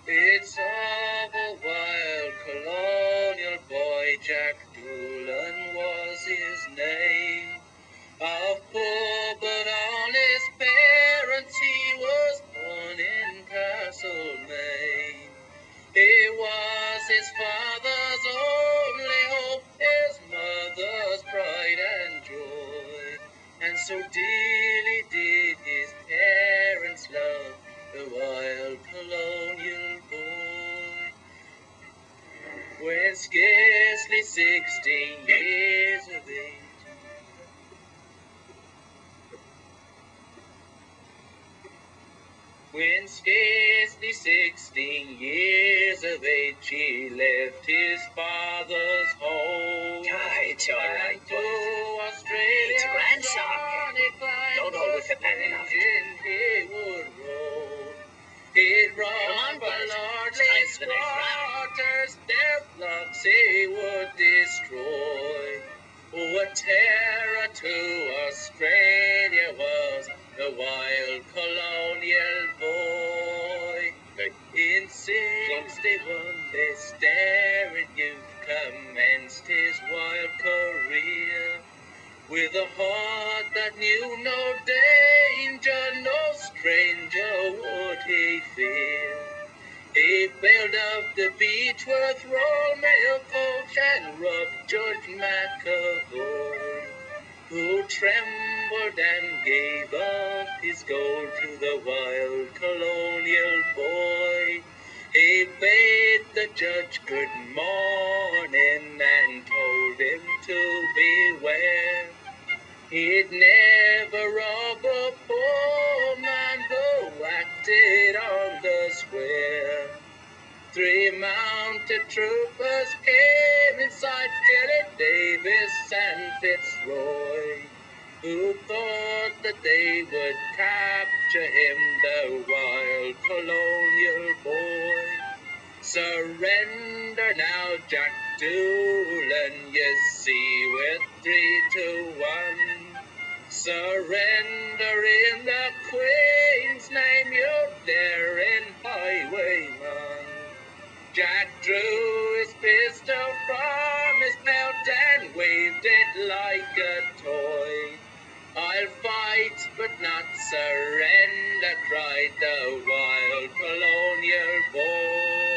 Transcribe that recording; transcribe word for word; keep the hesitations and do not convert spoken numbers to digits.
It's of a wild colonial boy, Jack Doolan was his name. Of poor but honest parents, he was born in Castlemaine. He was his father's only hope, his mother's pride and joy. And so dearly did his parents love the wild colonial boy. When scarcely sixteen years of age, When scarcely sixteen years of age, he left his father's home. Ah, it's all right, And to boy. Australia, It's a grand song. Don't hold with the pen enough. He would roam. He'd Come on, roam boys. by It's lordly time for the next round. squatters, their flocks he would destroy. Oh, a terror to Australia was the wild colonial boy. In sixty-one, this daring youth commenced his wild career. With a heart that knew no danger, no stranger would he fear. He bailed up the Beechworth Royal Mail coach and robbed Judge McAvoy, who trembled and gave up his gold to the wild colonial boy. He bade the judge good morning and told him to beware. He'd never rob a poor man who acted on the square. Three mounted troopers came inside, Kelly Davis and Fitzroy, who thought that they would capture him, the wild colonial boy. Surrender now, Jack Doolan, you see, with three to one. Surrender in the Queen's name, you daring highwayman. Jack drew his pistol from his belt and waved it like a toy. I'll fight but not surrender, cried the wild colonial boy.